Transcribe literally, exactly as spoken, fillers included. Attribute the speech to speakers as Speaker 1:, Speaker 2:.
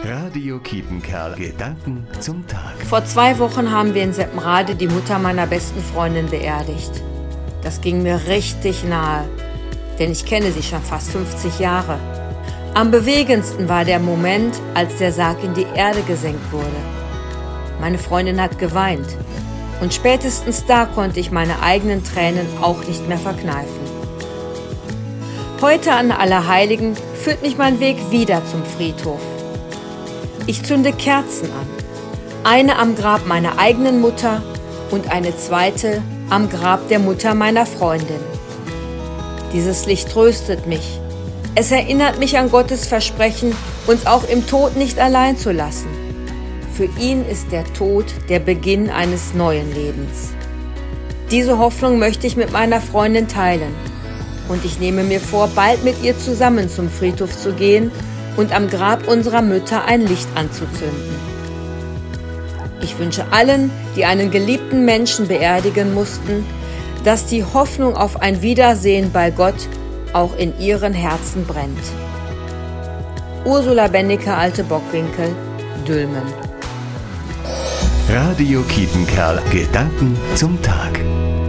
Speaker 1: Radio Kiepenkerl. Gedanken zum Tag.
Speaker 2: Vor zwei Wochen haben wir in Seppenrade die Mutter meiner besten Freundin beerdigt. Das ging mir richtig nahe, denn ich kenne sie schon fast fünfzig Jahre. Am bewegendsten war der Moment, als der Sarg in die Erde gesenkt wurde. Meine Freundin hat geweint und spätestens da konnte ich meine eigenen Tränen auch nicht mehr verkneifen. Heute an Allerheiligen führt mich mein Weg wieder zum Friedhof. Ich zünde Kerzen an, eine am Grab meiner eigenen Mutter und eine zweite am Grab der Mutter meiner Freundin. Dieses Licht tröstet mich. Es erinnert mich an Gottes Versprechen, uns auch im Tod nicht allein zu lassen. Für ihn ist der Tod der Beginn eines neuen Lebens. Diese Hoffnung möchte ich mit meiner Freundin teilen. Und ich nehme mir vor, bald mit ihr zusammen zum Friedhof zu gehen und am Grab unserer Mütter ein Licht anzuzünden. Ich wünsche allen, die einen geliebten Menschen beerdigen mussten, dass die Hoffnung auf ein Wiedersehen bei Gott auch in ihren Herzen brennt. Ursula Bennecke, Alte Bockwinkel, Dülmen.
Speaker 1: Radio Kiepenkerl. Gedanken zum Tag.